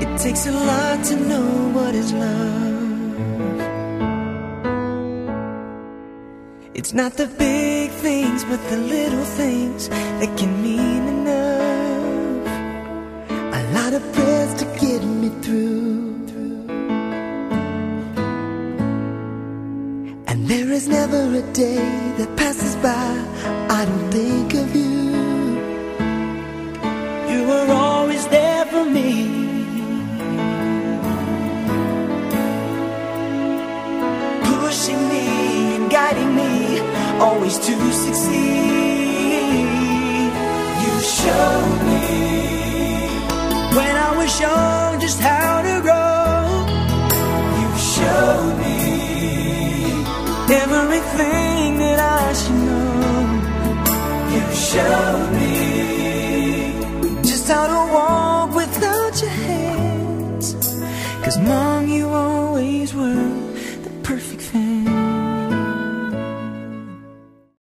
Takes a lot to know what is love. It's not the big things, but the little things that can mean enough. A lot of prayers to get me through. And there is never a day that passes by I don't think of you. You were always there for me, pushing me and guiding me, always to succeed. You showed me when I was young just how to grow. You showed me everything that I should know. You showed me just how to walk without your hands, 'cause Mom, you always were the perfect fan.